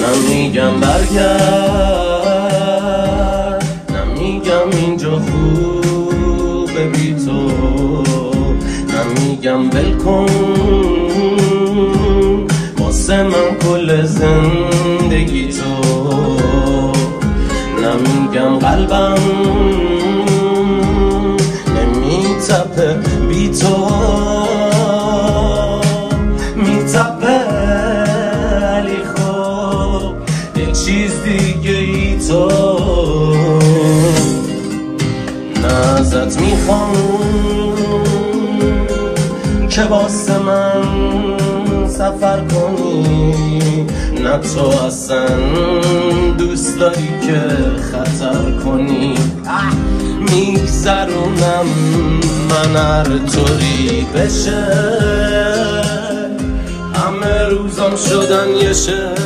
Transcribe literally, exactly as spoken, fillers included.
نمیگم برگرد، نمیگم اینجا خوبه بی تو، نمیگم ول کن واسه من کل زندگی تو، نمیگم قلبم نمیتپه بی تو، میتپه ولی خب یه چیز دیگه ای تو. نه ازت میخوام که واسه من سفر کنی، نه تو اصلا دوست داری که خطر کنی. میگذرونم من هر طوری بشه، همه روزام شدن یه شعر